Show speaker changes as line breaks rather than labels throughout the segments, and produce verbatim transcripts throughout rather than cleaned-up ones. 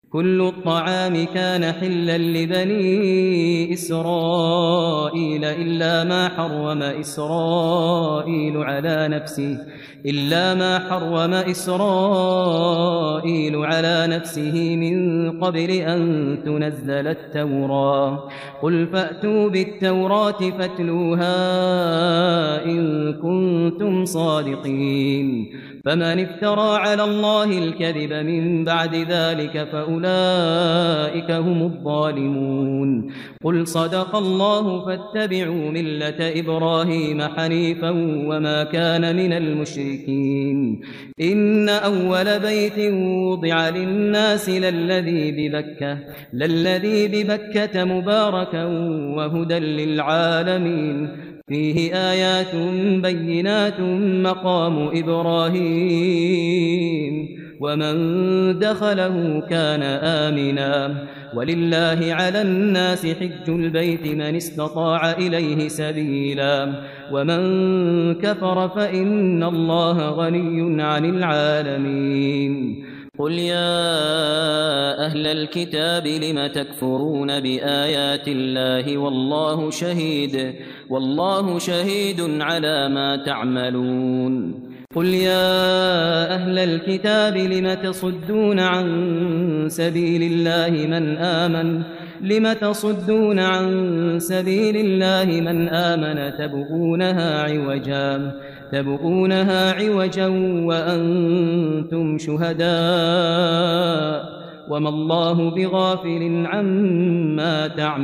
كل الطعام كان حلا لبني إسرائيل إلا ما حرم إسرائيل على نفسه إلا ما حرم إسرائيل على نفسه من قبل أن تنزل التوراة قل فأتوا بالتوراة فاتلوها إن كنتم صادقين فمن افترى على الله الكذب من بعد ذلك فأولئك هم الظالمون قل صدق الله فاتبعوا ملة إبراهيم حنيفا وما كان من المشركين إن أول بيت وضع للناس للذي ببكة للذي ببكة مباركا وهدى للعالمين فيه آيات بينات مقام إبراهيم ومن دخله كان آمنا ولله على الناس حج البيت من استطاع إليه سبيلا ومن كفر فإن الله غني عن العالمين قل يا أهل الكتاب لم تكفرون بآيات الله والله شهيد والله شهيد على ما تعملون قل يا أهل الكتاب لم تصدون عن سبيل الله من آمن لم تصدون عن سبيل الله من آمن تبغونها عوجا تبغونها عوجا وأنتم شهداء وما الله بغافل عما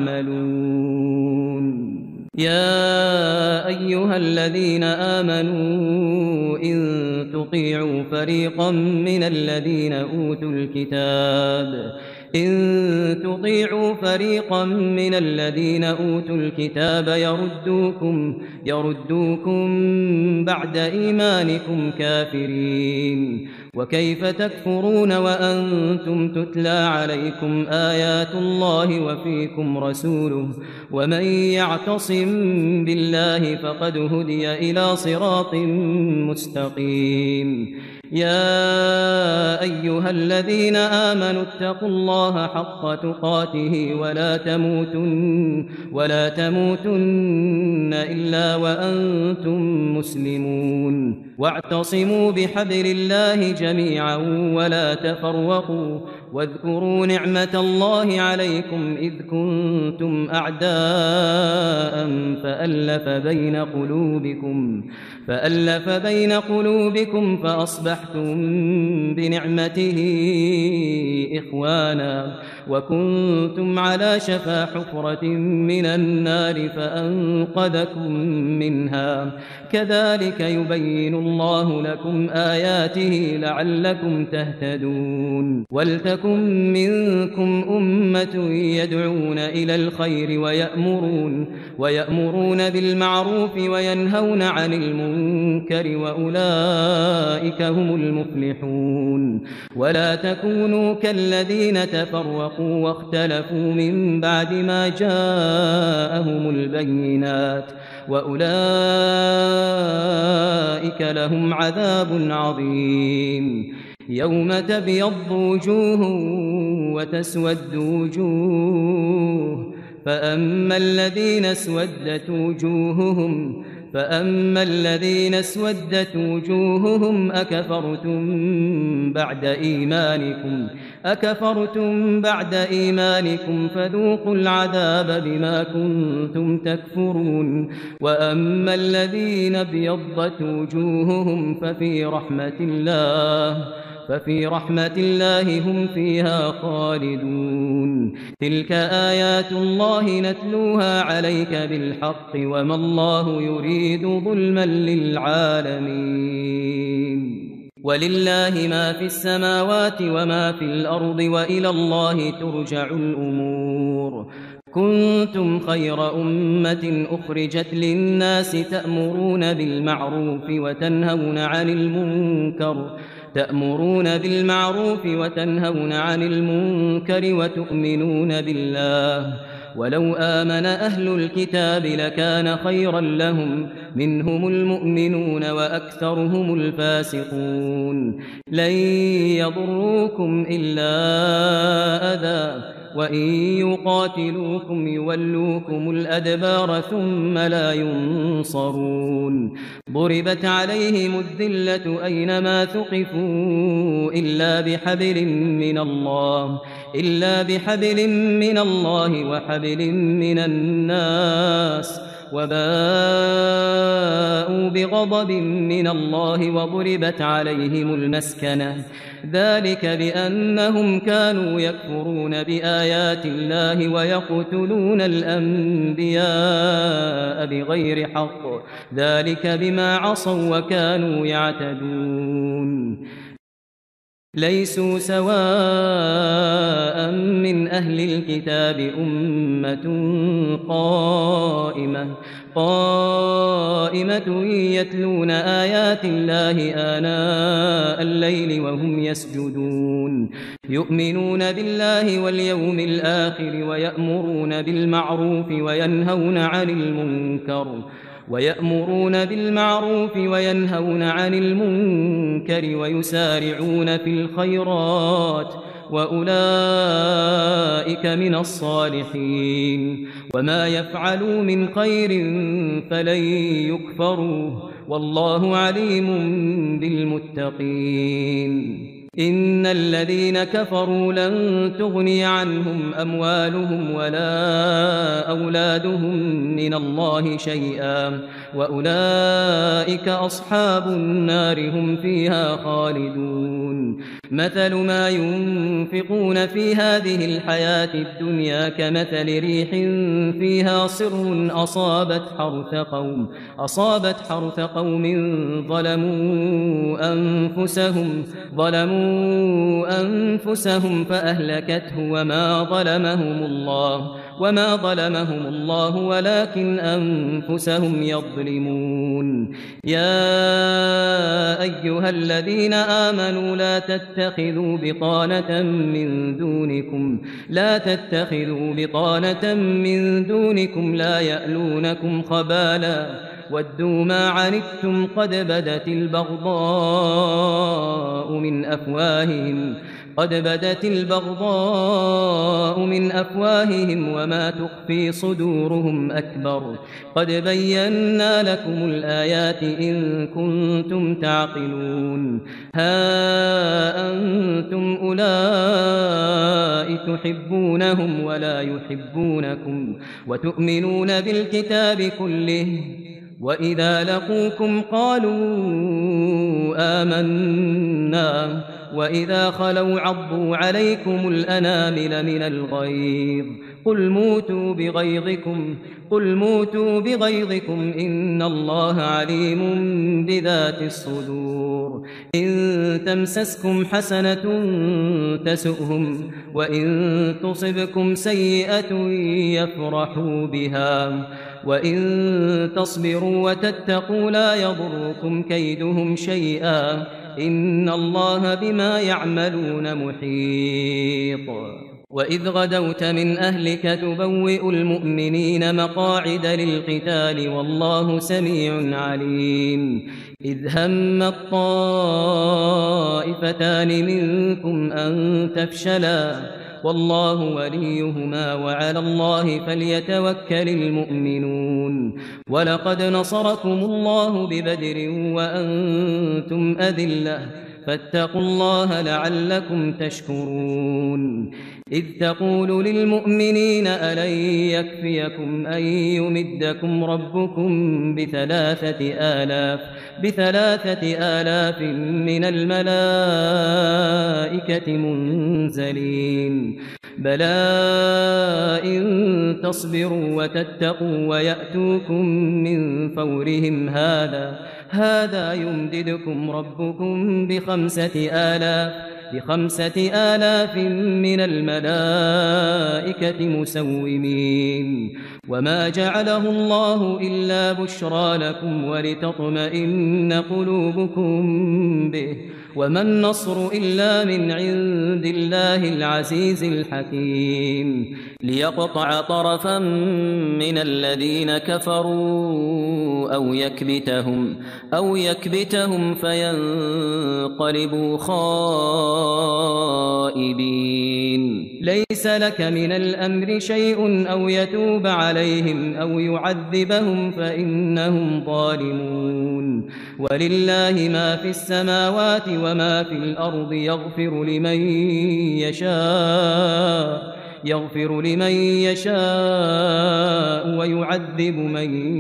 تعملون يا أيها الذين آمنوا إن تطيعوا فريقا من الذين أوتوا الكتاب إن تطيعوا فريقا من الذين أوتوا الكتاب يردوكم يردوكم بعد إيمانكم كافرين وكيف تكفرون وأنتم تتلى عليكم آيات الله وفيكم رسوله ومن يعتصم بالله فقد هدي إلى صراط مستقيم يا أيها الذين آمنوا اتقوا الله حق تقاته ولا تموتن ولا تموتن إلا وأنتم مسلمون واعتصموا بحبل الله جميعا ولا تفرقوا واذكروا نعمة الله عليكم إذ كنتم أعداء فألف بين قلوبكم فألف بين قلوبكم فأصبحتم بنعمته إخوانا وكنتم على شفا حفرة من النار فأنقذكم منها كذلك يبين الله لكم آياته لعلكم تهتدون ولتكن منكم أمة يدعون إلى الخير ويأمرون ويأمرون بالمعروف وينهون عن المنكر وأولئك هم المفلحون ولا تكونوا كالذين تفرقوا واختلفوا من بعد ما جاءهم البينات وأولئك لهم عذاب عظيم يوم تبيض وجوه وتسود وجوه فأما الذين اسودت وجوههم فأما الذين اسودت وجوههم أكفرتم بعد إيمانكم أكفرتم بعد إيمانكم فذوقوا العذاب بما كنتم تكفرون وأما الذين ابيضت وجوههم ففي رحمة الله ففي رحمة الله هم فيها خالدون تلك آيات الله نتلوها عليك بالحق وما الله يريد ظلما للعالمين ولله ما في السماوات وما في الأرض وإلى الله ترجع الأمور كنتم خير أمة أخرجت للناس تأمرون بالمعروف وتنهون عن المنكر تأمرون بالمعروف وتنهون عن المنكر وتؤمنون بالله ولو آمن أهل الكتاب لكان خيرا لهم منهم المؤمنون وأكثرهم الفاسقون لن يضروكم إلا أذى وإن يقاتلوكم يولوكم الأدبار ثم لا ينصرون ضربت عليهم الذلة أينما ثقفوا إلا بحبل من الله إلا بحبل من الله وحبل من الناس وباءوا بغضب من الله وضربت عليهم المسكنة ذلك بأنهم كانوا يكفرون بآيات الله ويقتلون الأنبياء بغير حق ذلك بما عصوا وكانوا يعتدون ليسوا سواء من أهل الكتاب أمة قائمة قائمة يتلون آيات الله آناء الليل وهم يسجدون يؤمنون بالله واليوم الآخر ويأمرون بالمعروف وينهون عن المنكر ويأمرون بالمعروف وينهون عن المنكر ويسارعون في الخيرات وأولئك من الصالحين وما يفعلوا من خير فلن يكفروه والله عليم بالمتقين إن الذين كفروا لن تغني عنهم أموالهم ولا أولادهم من الله شيئا وأولئك أصحاب النار هم فيها خالدون مثل ما ينفقون في هذه الحياة الدنيا كمثل ريح فيها صر أصابت حرث قوم أصابت حرث قوم ظلموا أنفسهم ظلموا أنفسهم فأهلكته وما ظلمهم الله وما ظلمهم الله ولكن أنفسهم يظلمون يا أيها الذين آمنوا لا تتخذوا بطانة من دونكم لا تتخذوا بطانة من دونكم لا يألونكم خبالا ودوا ما عنتم قد بدت البغضاء من أفواههم قد بدت البغضاء من أفواههم وما تخفي صدورهم أكبر قد بينا لكم الآيات إن كنتم تعقلون ها أنتم أولئك تحبونهم ولا يحبونكم وتؤمنون بالكتاب كله وإذا لقوكم قالوا آمنا وإذا خلوا عضوا عليكم الأنامل من الغيظ قل موتوا بغيظكم قل موتوا بغيظكم إن الله عليم بذات الصدور إن تمسسكم حسنة تسؤهم وإن تصبكم سيئة يفرحوا بها وإن تصبروا وتتقوا لا يضركم كيدهم شيئا إن الله بما يعملون محيط وإذ غدوت من أهلك تبوئ المؤمنين مقاعد للقتال والله سميع عليم إذ هم الطائفتان منكم أن تفشلا والله وليهما وعلى الله فليتوكل المؤمنون ولقد نصركم الله ببدر وأنتم أذلة فاتقوا الله لعلكم تشكرون إذ تقول للمؤمنين ألن يكفيكم أن يمدكم ربكم بثلاثة آلاف بثلاثة آلاف من الملائكة منزلين بلى إن تصبروا وتتقوا ويأتوكم من فورهم هذا هذا يمددكم ربكم بخمسة آلاف بخمسة آلاف من الملائكة مسومين وما جعله الله إلا بشرى لكم ولتطمئن قلوبكم به وما النصر إلا من عند الله العزيز الحكيم ليقطع طرفا من الذين كفروا أو يكبتهم أو يكبتهم فينقلبوا خائبين ليس لك من الأمر شيء أو يتوب عليهم أو يعذبهم فإنهم ظالمون ولله ما في السماوات وما في الأرض يغفر لمن يشاء يغفر لمن يشاء ويعذب من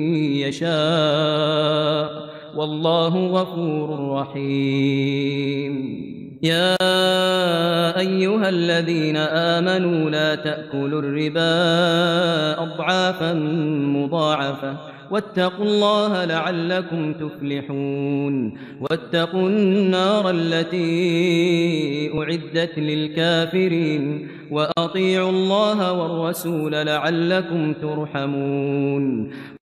يشاء والله غفور رحيم يا أيها الذين آمنوا لا تأكلوا الربا أضعافا مضاعفة واتقوا الله لعلكم تفلحون واتقوا النار التي أعدت للكافرين وأطيعوا الله والرسول لعلكم ترحمون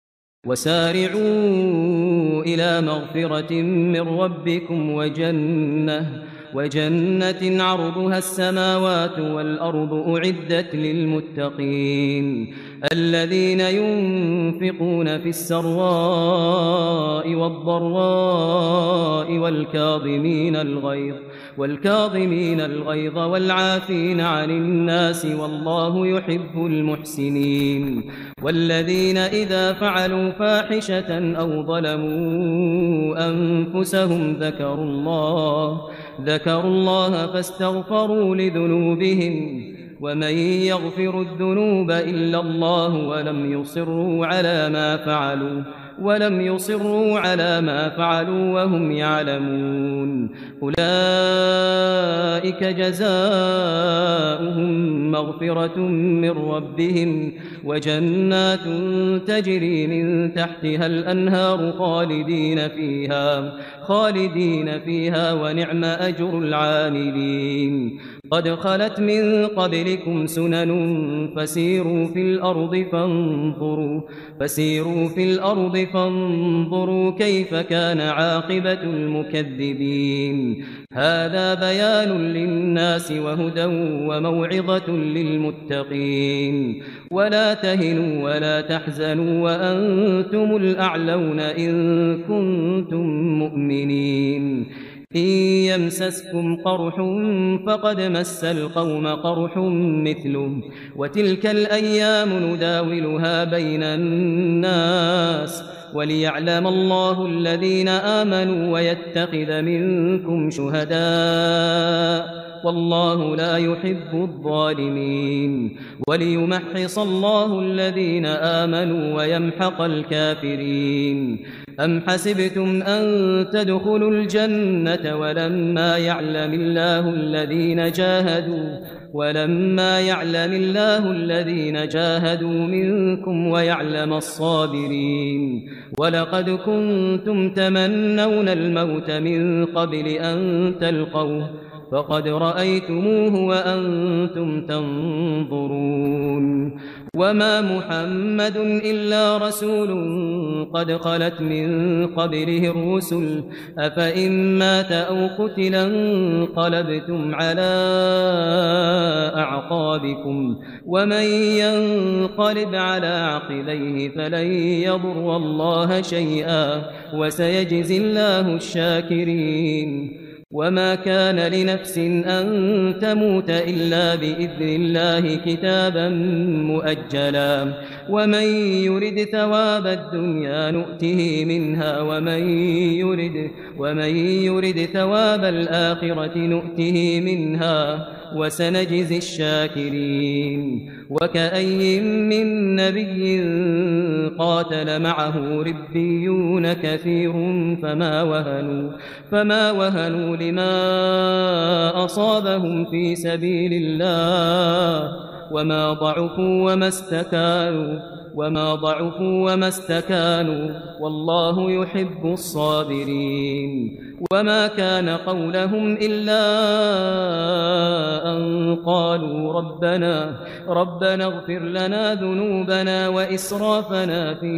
وسارعوا إلى مغفرة من ربكم وجنة وجنة عرضها السماوات والأرض أعدت للمتقين الذين ينفقون في السراء والضراء والكاظمين الغيظ والكاظمين الغيظ والعافين عن الناس والله يحب المحسنين والذين إذا فعلوا فاحشة أو ظلموا أنفسهم ذكروا الله ذكروا الله فاستغفروا لذنوبهم ومن يغفر الذنوب إلا الله ولم يصروا على ما فعلوا ولم يصروا على ما فعلوا وهم يعلمون أولئك جزاؤهم مغفرة من ربهم وجنات تجري من تحتها الأنهار خالدين فيها خالدين فيها ونعم أجر العاملين قد خلت من قبلكم سنن فسيروا في الأرض فانظروا فسيروا في الأرض فانظروا كيف كان عاقبة المكذبين هذا بيان للناس وهدى وموعظة للمتقين ولا تهنوا ولا تحزنوا وأنتم الأعلون إن كنتم مؤمنين إن يمسسكم قرح فقد مس القوم قرح مثله وتلك الأيام نداولها بين الناس وليعلم الله الذين آمنوا ويتخذ منكم شهداء والله لا يحب الظالمين وليمحص الله الذين آمنوا ويمحق الكافرين أم حسبتم أن تدخلوا الجنة ولما يعلم الله الذين جاهدوا ولما يعلم الله الذين جاهدوا منكم ويعلم الصابرين ولقد كنتم تمنون الموت من قبل أن تلقوه فقد رأيتموه وأنتم تنظرون وما محمد إلا رسول قد خلت من قبله الرسل أفإن مات أو قتلا انقلبتم على أعقابكم ومن ينقلب على عقبيه فلن يضر الله شيئا وسيجزي الله الشاكرين وما كان لنفس أن تموت إلا بإذن الله كتابا مؤجلا ومن يرد ثواب الدنيا نؤته منها ومن يرد, ومن يرد ثواب الآخرة نؤته منها وسنجزي الشاكرين وكأي من نبي قاتل معه ربيون كثير فما وهنوا, فما وهنوا لما أصابهم في سبيل الله وما ضعفوا وما استكانوا وما ضعفوا وما استكانوا والله يحب الصابرين وما كان قولهم إلا أن قالوا ربنا ربنا اغفر لنا ذنوبنا وإسرافنا في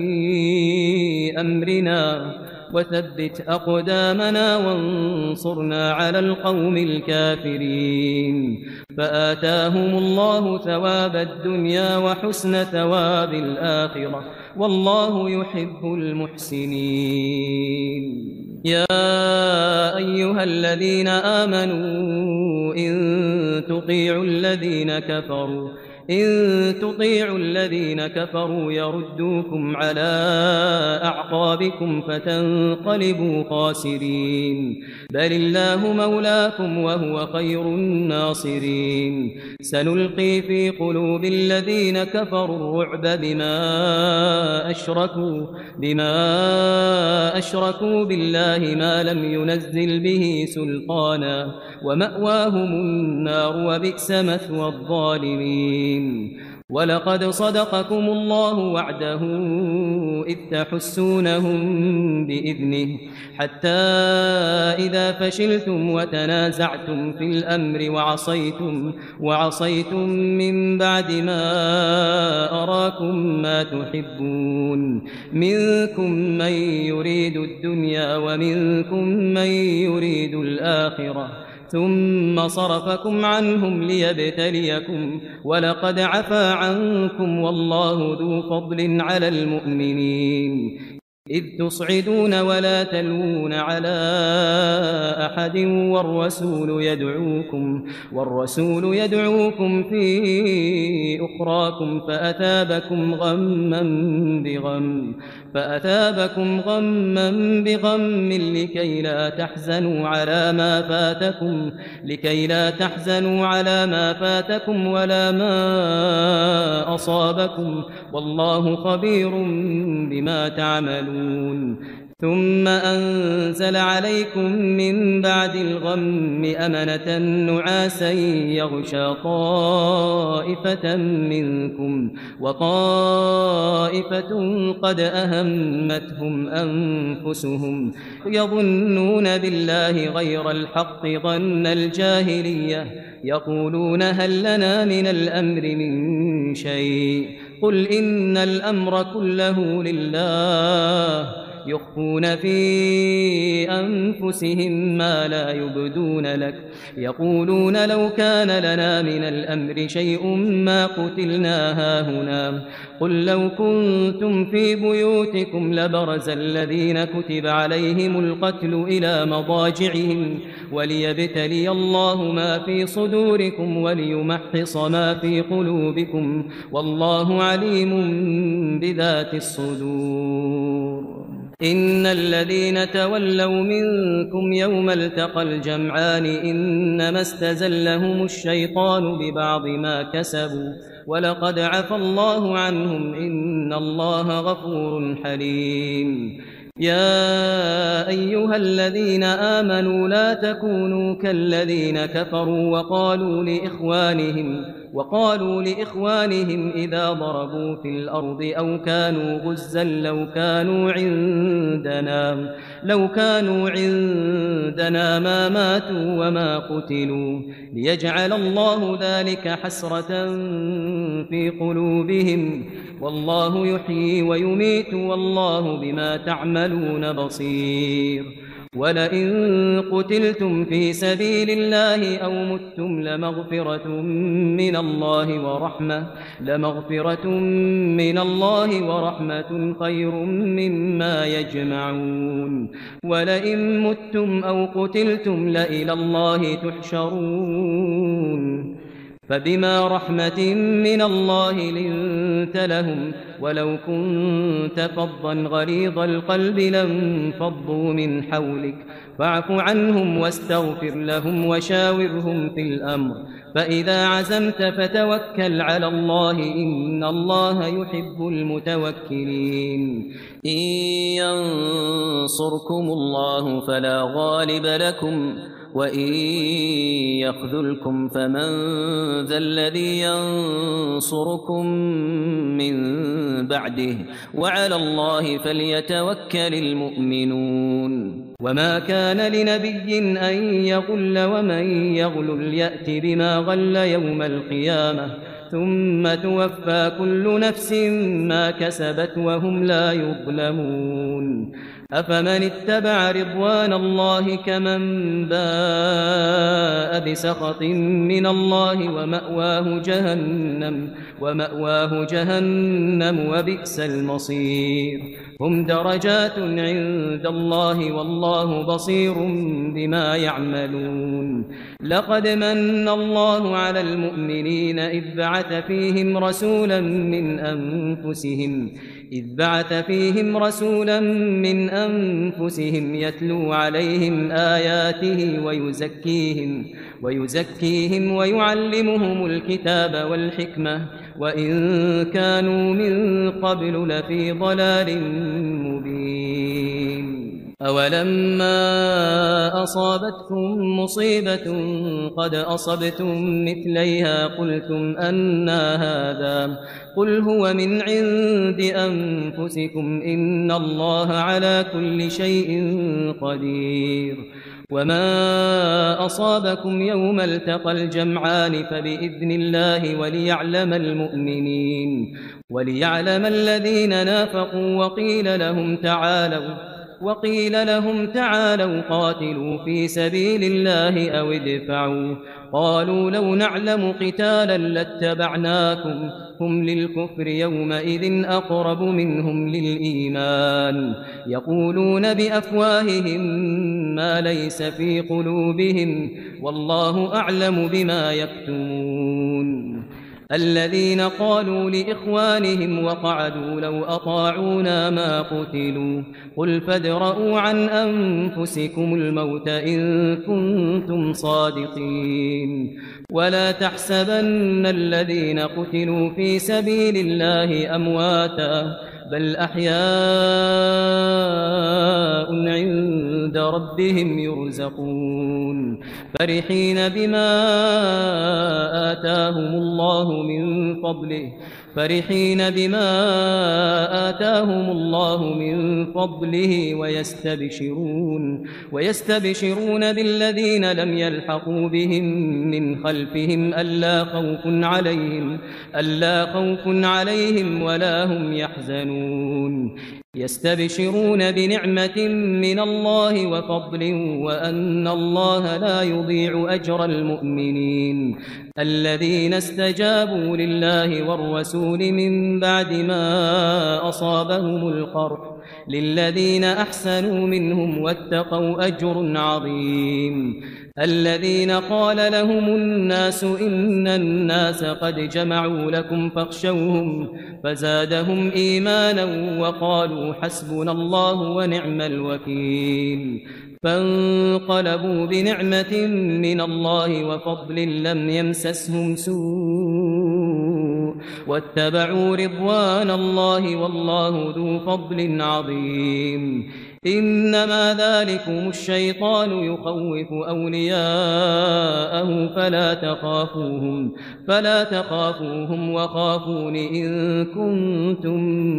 أمرنا وثبت أقدامنا وانصرنا على القوم الكافرين فآتاهم الله ثواب الدنيا وحسن ثواب الآخرة والله يحب المحسنين يا أيها الذين آمنوا إن تطيعوا الذين كفروا إن تطيعوا الذين كفروا يردوكم على أعقابكم فتنقلبوا خاسرين بل الله مولاكم وهو خير الناصرين سنلقي في قلوب الذين كفروا الرعب بما أشركوا بما أشركوا بالله ما لم ينزل به سلطانا ومأواهم النار وبئس مثوى الظالمين ولقد صدقكم الله وعده إذ تحسونهم بإذنه حتى إذا فشلتم وتنازعتم في الأمر وعصيتم, وعصيتم من بعد ما أراكم ما تحبون منكم من يريد الدنيا ومنكم من يريد الآخرة ثم صرفكم عنهم ليبتليكم ولقد عفا عنكم والله ذو فضل على المؤمنين إذ تصعدون ولا تلوون على أحد والرسول يدعوكم والرسول يدعوكم في أخراكم فأثابكم غما بغم فأثابكم غما بغم لكي لا تحزنوا على ما فاتكم لكي لا تحزنوا على ما فاتكم ولا ما أصابكم والله خبير بما تعملون ثم أنزل عليكم من بعد الغم أمنة نعاسا يغشى طائفة منكم وطائفة قد أهمتهم أنفسهم يظنون بالله غير الحق ظن الجاهلية يقولون هل لنا من الأمر من شيء قل إن الأمر كله لله يخفون في أنفسهم ما لا يبدون لك يقولون لو كان لنا من الأمر شيء ما قتلنا هاهنا قل لو كنتم في بيوتكم لبرز الذين كتب عليهم القتل إلى مضاجعهم وليبتلي الله ما في صدوركم وليمحص ما في قلوبكم والله عليم بذات الصدور إن الذين تولوا منكم يوم التقى الجمعان إنما استزلهم الشيطان ببعض ما كسبوا ولقد عفى الله عنهم إن الله غفور حليم يا أيها الذين آمنوا لا تكونوا كالذين كفروا وقالوا لإخوانهم وقالوا لإخوانهم إذا ضربوا في الأرض أو كانوا غزا لو كانوا عندنا لو كانوا عندنا ما ماتوا وما قتلوا ليجعل الله ذلك حسرة في قلوبهم والله يحيي ويميت والله بما تعملون بصير ولئن قتلتم في سبيل الله أو متم لمغفرة من الله ورحمة لمغفرة من الله ورحمة خير مما يجمعون ولئن متم أو قتلتم لإلى الله تحشرون فبما رحمة من الله لنت لهم ولو كنت فظا غليظ القلب لانفضوا من حولك فاعف عنهم واستغفر لهم وشاورهم في الأمر فإذا عزمت فتوكل على الله إن الله يحب المتوكلين إن ينصركم الله فلا غالب لكم وإن يخذلكم فمن ذا الذي ينصركم من بعده وعلى الله فليتوكل المؤمنون وما كان لنبي أن يغل ومن يغلل يأت بما غل يوم القيامة ثم توفى كل نفس ما كسبت وهم لا يظلمون أفمن اتبع رضوان الله كمن باء بسخط من الله ومأواه جهنم ومأواه جهنم وبئس المصير هم درجات عند الله والله بصير بما يعملون لقد من الله على المؤمنين إذ بعث فيهم رسولا من أنفسهم إذ بعث فيهم رسولا من أنفسهم يتلو عليهم آياته ويزكيهم ويزكيهم ويعلمهم الكتاب والحكمة وإن كانوا من قبل لفي ضلال مبين أولما أصابتكم مصيبة قد أصبتم مثليها قلتم أنى هذا قل هو من عند أنفسكم إن الله على كل شيء قدير وما أصابكم يوم التقى الجمعان فبإذن الله وليعلم المؤمنين وليعلم الذين نافقوا وقيل لهم تعالوا وقيل لهم تعالوا قاتلوا في سبيل الله أو ادفعوا قالوا لو نعلم قتالا لاتبعناكم هم للكفر يومئذ أقرب منهم للإيمان يقولون بأفواههم ما ليس في قلوبهم والله أعلم بما يكتمون الذين قالوا لإخوانهم وقعدوا لو أطاعونا ما قتلوا قل فادرءوا عن أنفسكم الموت إن كنتم صادقين ولا تحسبن الذين قتلوا في سبيل الله أمواتا بل أحياء عند ربهم يرزقون فرحين بما آتاهم الله من فضله فرحين بما آتاهم الله من فضله ويستبشرون ويستبشرون بالذين لم يلحقوا بهم من خلفهم ألا خوف عليهم ألا خوف عليهم ولا هم يحزنون يستبشرون بنعمة من الله وفضل وأن الله لا يضيع أجر المؤمنين الذين استجابوا لله والرسول من بعد ما أصابهم القرح للذين أحسنوا منهم واتقوا أجر عظيم الذين قال لهم الناس إن الناس قد جمعوا لكم فاخشوهم فزادهم إيمانا وقالوا حسبنا الله ونعم الوكيل فانقلبوا بنعمة من الله وفضل لم يمسسهم سوء واتبعوا رضوان الله والله ذو فضل عظيم إنما ذلكم الشيطان يخوف أولياءه فلا تخافوهم فلا تخافوهم وخافون إن كنتم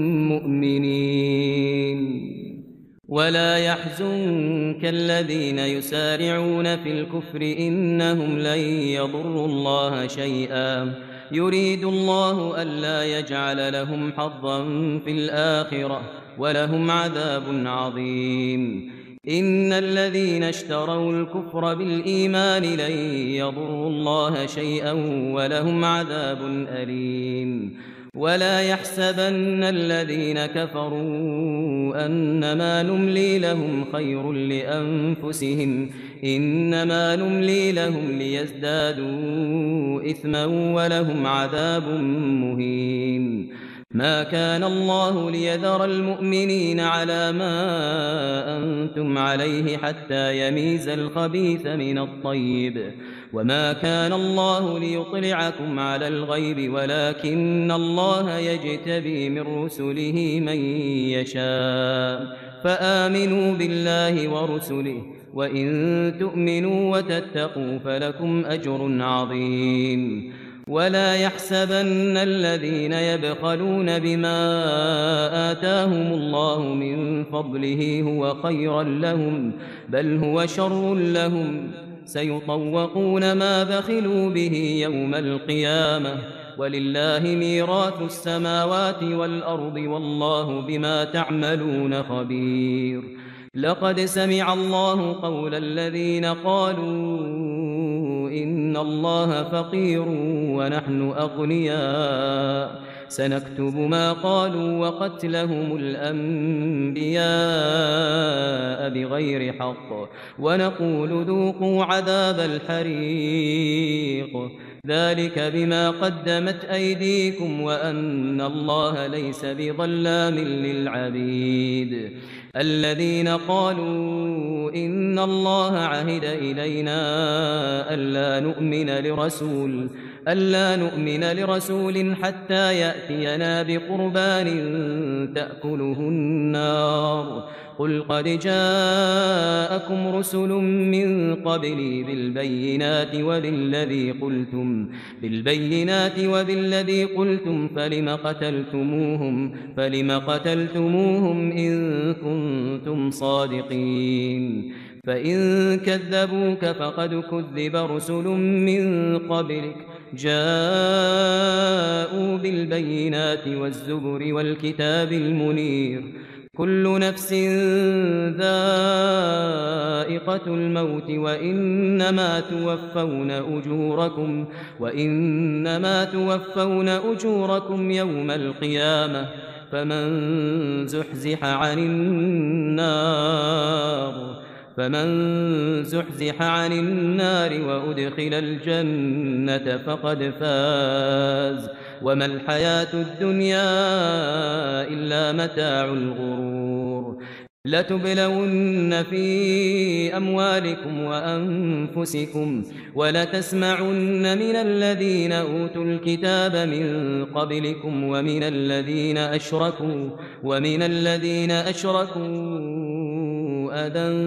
مؤمنين ولا يحزنك الذين يسارعون في الكفر إنهم لن يضروا الله شيئا يريد الله ألا يجعل لهم حظا في الآخرة ولهم عذاب عظيم إن الذين اشتروا الكفر بالإيمان لن يضروا الله شيئا ولهم عذاب أليم ولا يحسبن الذين كفروا أنما نملي لهم خير لأنفسهم إنما نملي لهم ليزدادوا إثما ولهم عذاب مهين ما كان الله ليذر المؤمنين على ما أنتم عليه حتى يميز الخبيث من الطيب وما كان الله ليطلعكم على الغيب ولكن الله يجتبي من رسله من يشاء فآمنوا بالله ورسله وإن تؤمنوا وتتقوا فلكم أجر عظيم ولا يحسبن الذين يبخلون بما آتاهم الله من فضله هو خيرا لهم بل هو شر لهم سيطوقون ما بخلوا به يوم القيامة ولله ميراث السماوات والأرض والله بما تعملون خبير لقد سمع الله قول الذين قالوا إن الله فقير ونحن أغنياء سنكتب ما قالوا وقتلهم الأنبياء بغير حق ونقول ذوقوا عذاب الحريق ذلك بما قدمت أيديكم وأن الله ليس بظلام للعبيد الذين قالوا إن الله عهد إلينا ألا نؤمن لرسول ألا نؤمن لرسول حتى يأتينا بقربان تأكله النار قل قد جاءكم رسل من قبلي بالبينات وبالذي قلتم بالبينات وبالذي قلتم فلم قتلتموهم فلم قتلتموهم إن كنتم صادقين فإن كذبوك فقد كذب رسل من قبلك جاءوا بالبينات والزبر والكتاب المنير كل نفس ذائقة الموت وإنما توفون أجوركم وإنما توفون أجوركم يوم القيامة فمن زحزح عن النار فمن زحزح عن النار وأدخل الجنة فقد فاز وما الحياة الدنيا إلا متاع الغرور لتبلون في أموالكم وأنفسكم ولتسمعن من الذين أوتوا الكتاب من قبلكم ومن الذين أشركوا ومن الذين أشركوا أذى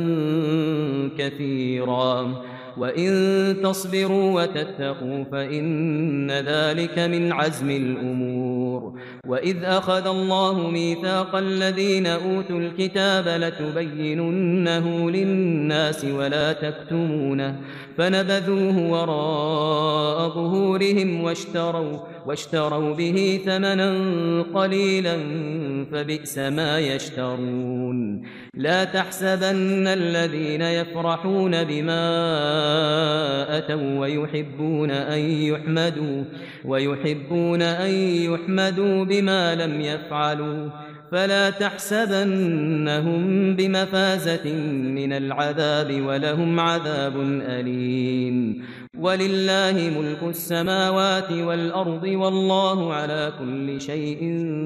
كثيرا وإن تصبروا وتتقوا فإن ذلك من عزم الأمور وإذ أخذ الله ميثاق الذين أوتوا الكتاب لتبيننه للناس ولا تكتمونه فنبذوه وراء ظهورهم واشتروا واشتروا به ثمنا قليلا فبئس ما يشترون لا تحسبن الذين يفرحون بما أتوا ويحبون أن يحمدوا ويحبون أن يحمدوا بما لم يفعلوا فلا تحسبنهم بمفازة من العذاب ولهم عذاب أليم ولله ملك السماوات والأرض والله على كل شيء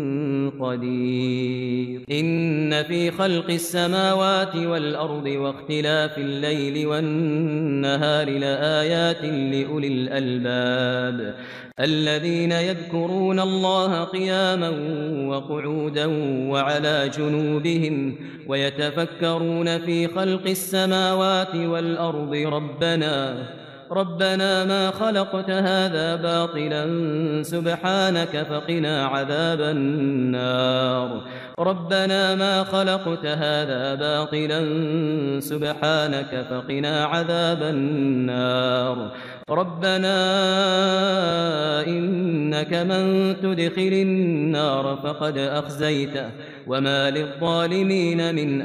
قدير إن في خلق السماوات والأرض واختلاف الليل والنهار لآيات لأولي الألباب الذين يذكرون الله قياما وقعودا وعلى جنوبهم ويتفكرون في خلق السماوات والأرض ربنا ربنا ما خلقت هذا باطلا سبحانك فقنا عذاب النار ربنا ما خلقت هذا باطلا سبحانك فقنا عذاب النار ربنا إنك من تدخل النار فقد أخزيته وما للظالمين من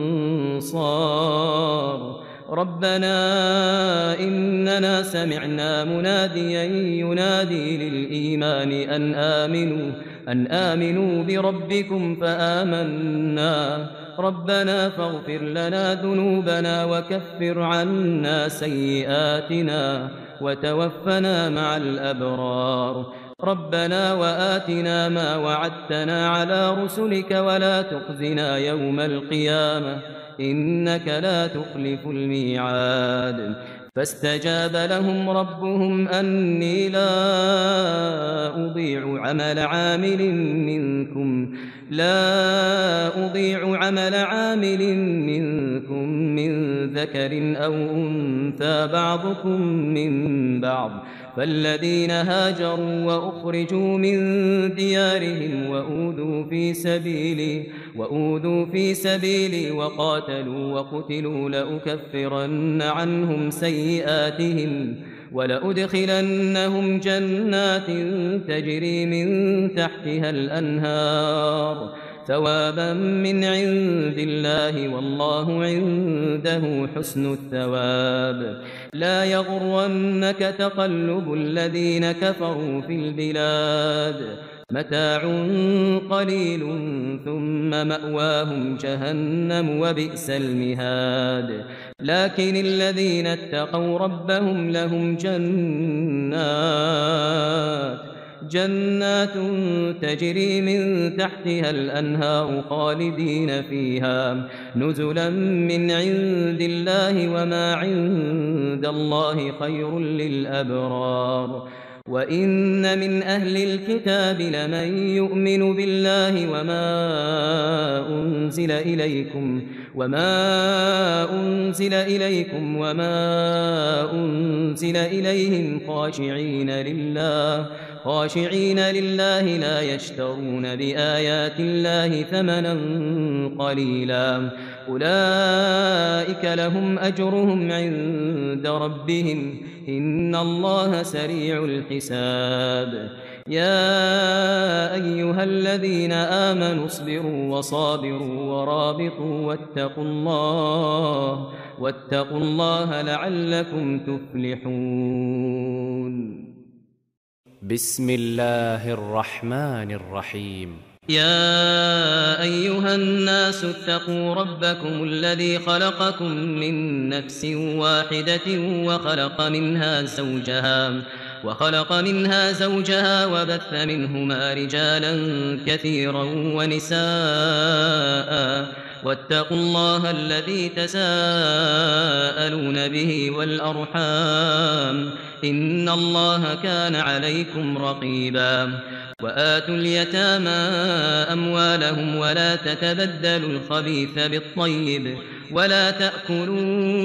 أنصار ربنا إننا سمعنا مناديا ينادي للإيمان أن آمنوا أن آمنوا بربكم فآمنا ربنا فاغفر لنا ذنوبنا وكفر عنا سيئاتنا وتوفنا مع الأبرار ربنا وآتنا ما وعدتنا على رسلك ولا تخزنا يوم القيامة إنك لا تخلف الميعاد فاستجاب لهم ربهم أني لا أضيع عمل عامل منكم لا أضيع عمل عامل منكم من ذكر أو أنثى بعضكم من بعض فالذين هاجروا وأخرجوا من ديارهم وأوذوا في سبيلي وأوذوا في سبيلي وقاتلوا وقتلوا لأكفرن عنهم سيئاتهم ولأدخلنهم جنات تجري من تحتها الأنهار ثوابا من عند الله والله عنده حسن الثواب لا يغرنك تقلب الذين كفروا في البلاد متاع قليل ثم مأواهم جهنم وبئس المهاد لكن الذين اتقوا ربهم لهم جنات جنات تجري من تحتها الأنهار خالدين فيها نزلا من عند الله وما عند الله خير للأبرار وإن من أهل الكتاب لمن يؤمن بالله وما أنزل إليكم وما أنزل إليكم وما أنزل إليهم خاشعين لله خاشعين لله لا يشترون بآيات الله ثمنا قليلا أولئك لهم أجرهم عند ربهم إن الله سريع الحساب يا أيها الذين آمنوا اصبروا وصابروا ورابطوا واتقوا الله واتقوا الله لعلكم تفلحون
بسم الله الرحمن الرحيم
يا أيها الناس اتقوا ربكم الذي خلقكم من نفس واحدة وخلق منها زوجها وخلق منها زوجها وبث منهما رجالا كثيرا ونساء واتقوا الله الذي تساءلون به والأرحام إن الله كان عليكم رقيبا وآتوا اليتامى أموالهم ولا تتبدلوا الخبيث بالطيب ولا تأكلوا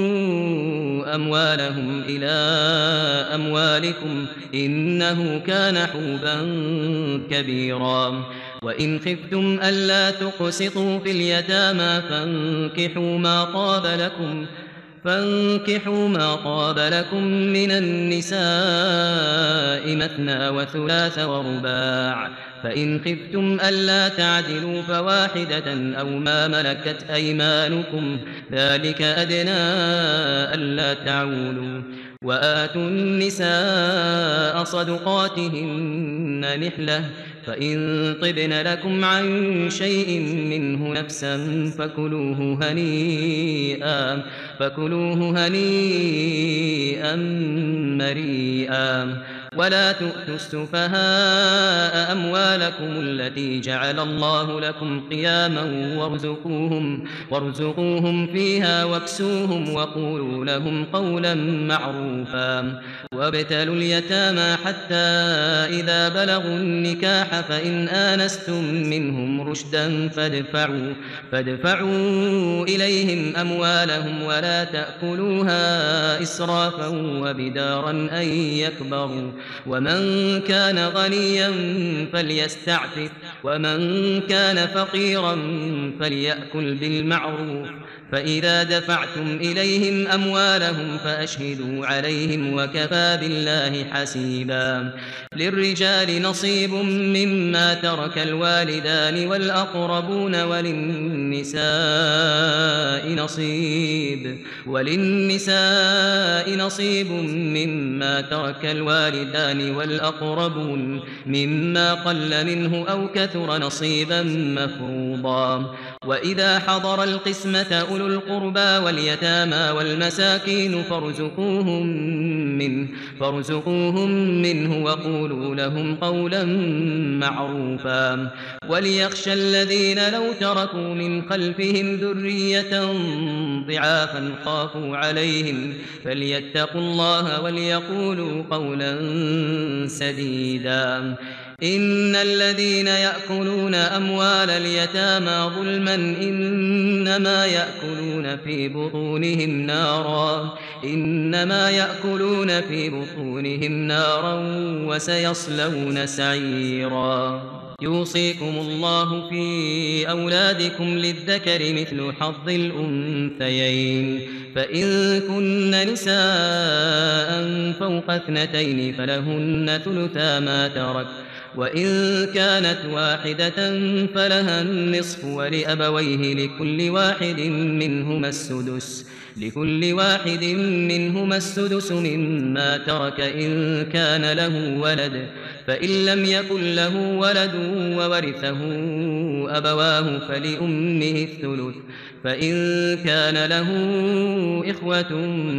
أموالهم إلى أموالكم إنه كان حوبا كبيرا وإن خفتم ألا تقسطوا في اليتامى فانكحوا ما طاب لكم فانكحوا ما طاب لكم من النساء مثنى وثلاث ورباع فإن خفتم ألا تعدلوا فواحدة أو ما ملكت أيمانكم ذلك أدنى ألا تعولوا وآتوا النساء صدقاتهن نحلة فإن طبن لكم عن شيء منه نفسا فكلوه هنيئا فكلوه هنيئا مريئا ولا تؤتوا السفهاء أموالكم التي جعل الله لكم قياما وارزقوهم, وارزقوهم فيها واكسوهم وقولوا لهم قولا معروفا وابتلوا اليتامى حتى إذا بلغوا النكاح فإن آنستم منهم رشدا فادفعوا, فادفعوا إليهم أموالهم ولا تأكلوها إسرافا وبدارا أن يكبروا ومن كان غنيا فليستعفف ومن كان فقيرا فليأكل بالمعروف فإذا دفعتم إليهم أموالهم فأشهدوا عليهم وكفى بالله حسيبا للرجال نصيب مما ترك الوالدان والأقربون وللنساء نصيب وللنساء نصيب مما ترك الوالدان والأقربون مما قل منه أو كثر نصيبا مفروضا وإذا حضر القسمة أولو القربى واليتامى والمساكين فارزقوهم منه, فارزقوهم منه وقولوا لهم قولا معروفا وليخشى الذين لو تركوا من خلفهم ذرية ضعافا خافوا عليهم فليتقوا الله وليقولوا قولا سديدا إن الذين يأكلون أموال اليتامى ظلما إنما يأكلون في بطونهم نارا إنما يأكلون في بطونهم نارا وسيصلون سعيرا يوصيكم الله في أولادكم للذكر مثل حظ الأنثيين فإن كن نساء فوق اثنتين فلهن ثلثا ما ترك وإن كانت واحدة فلها النصف ولأبويه لكل واحد منهما السدس لكل واحد منهما السدس مما ترك إن كان له ولد فإن لم يكن له ولد وورثه أبواه فلأمه الثلث فإن كان له إخوة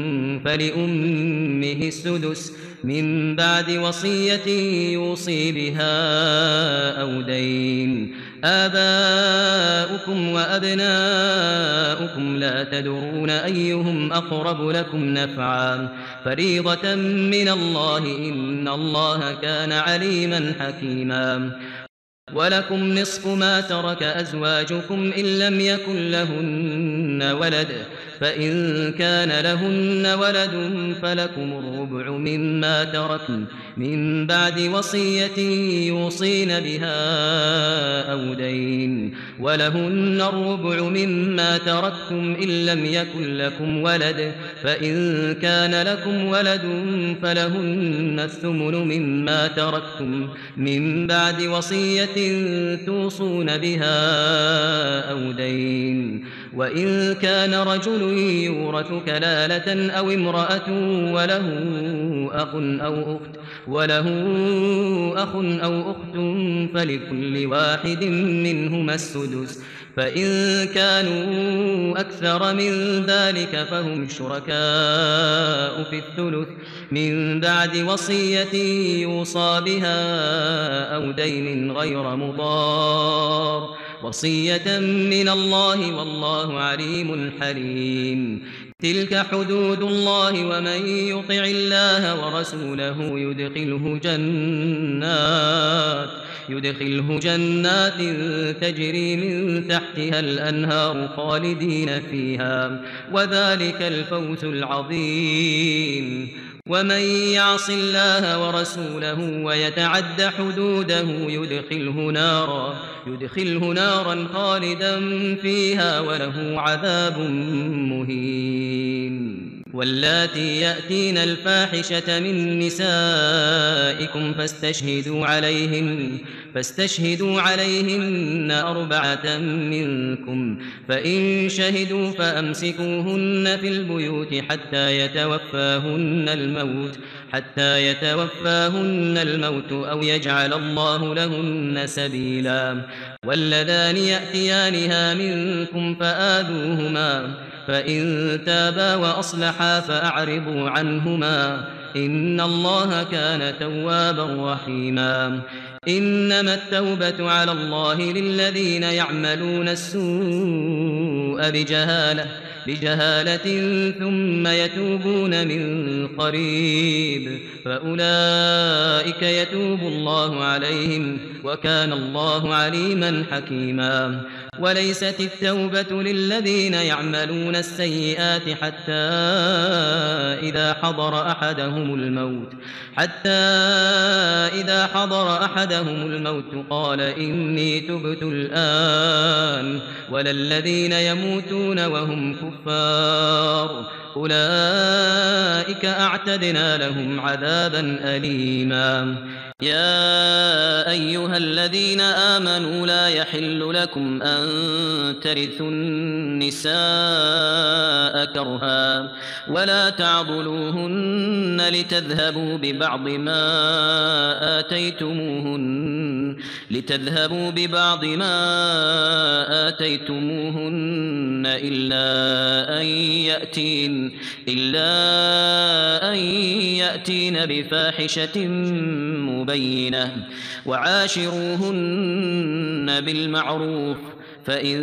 فلأمه السدس من بعد وصية يوصي بها أو دين آباؤكم وأبناؤكم لا تدرون أيهم أقرب لكم نفعا فريضة من الله إن الله كان عليما حكيما ولكم نصف ما ترك أزواجكم إن لم يكن لهن ولد فإن كان لهن ولد فلكم الربع مما تركن من بعد وصية يوصين بها أو دين ولهن الربع مما تركتم إن لم يكن لكم ولد فإن كان لكم ولد فلهن الثمن مما تركتم من بعد وصية توصون بها أو دين وإن كان رجل يورث كلالة أو امرأة وله أخ أو أخت وله أخ أو أخت فلكل واحد منهما السدس فإن كانوا أكثر من ذلك فهم شركاء في الثلث من بعد وصية يوصى بها أو دين غير مضار وصية من الله والله عليم حليم تلك حدود الله ومن يطع الله ورسوله يدخله جنات يدخله جنات تجري من تحتها الأنهار خالدين فيها وذلك الفوز العظيم ومن يعص الله ورسوله ويتعد حدوده يدخله نارا يدخله نارا خالدا فيها وله عذاب مهين واللاتي يأتين الفاحشة من نسائكم فاستشهدوا عليهن فاستشهدوا عليهن أربعة منكم فإن شهدوا فأمسكوهن في البيوت حتى يتوفاهن الموت حتى يتوفاهن الموت أو يجعل الله لهن سبيلا واللذان يأتيانها منكم فآذوهما فإن تابا وأصلحا فأعرضوا عنهما إن الله كان توابا رحيما إنما التوبة على الله للذين يعملون السوء بجهالة بجهالة ثم يتوبون من قريب فأولئك يتوب الله عليهم وكان الله عليما حكيما وليست التوبة للذين يعملون السيئات حتى إذا حضر أحدهم الموت حتى إذا حضر أحدهم الموت قال إني تبت الآن ولا الذين يموتون وهم كفار أولئك أعتدنا لهم عذابا أليما يا أيها الذين آمنوا لا يحل لكم أن ترثوا النساء كرها ولا تعضلوهن لتذهبوا ببعض ما آتيتموهن لتذهبوا ببعض ما آتيتموهن إلا أن يأتين إلا أن يأتين بفاحشة مبينة وعاشروهن بالمعروف فإن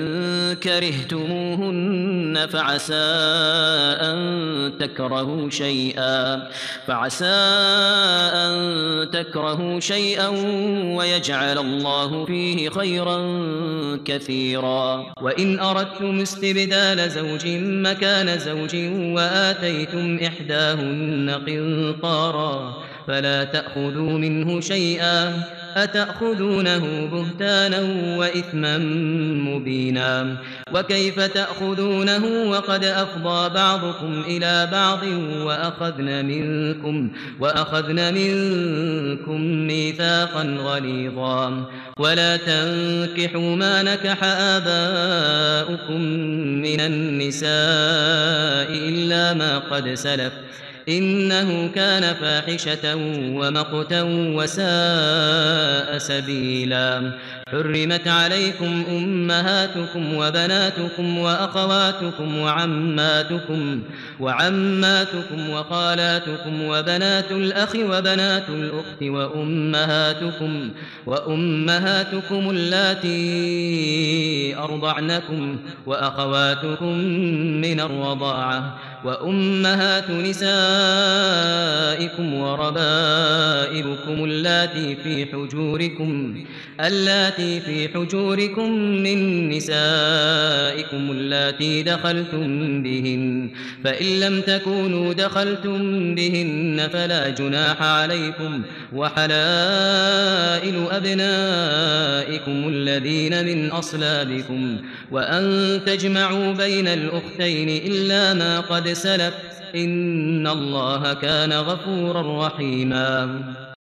كرهتموهن فعسى أن تكرهوا شيئا فعسى أن تكرهوا شيئا ويجعل الله فيه خيرا كثيرا وإن أردتم استبدال زوج مكان زوج وآتيتم إحداهن قنطارا فلا تأخذوا منه شيئا أتأخذونه بهتانا وإثما مبينا وكيف تأخذونه وقد أفضى بعضكم إلى بعض وأخذن منكم, وأخذن منكم ميثاقا غليظا ولا تنكحوا ما نكح آباؤكم من النساء إلا ما قد سلف إنه كان فاحشة ومقتا وساء سبيلا حرمت عليكم أمهاتكم وبناتكم وأخواتكم وعماتكم وعماتكم وخالاتكم وبنات الأخ وبنات الأخت وأمهاتكم وأمهاتكم اللاتي أرضعنكم وأخواتكم من الرضاعة وأمهات نسائكم وربائبكم اللاتي في حجوركم اللاتي في حجوركم من نسائكم اللاتي دخلتم بهن فإن لم تكونوا دخلتم بهن فلا جناح عليكم وحلائل أبنائكم الذين من أصلابكم وأن تجمعوا بين الأختين إلا ما قد سلف إن الله كان غفورا رحيما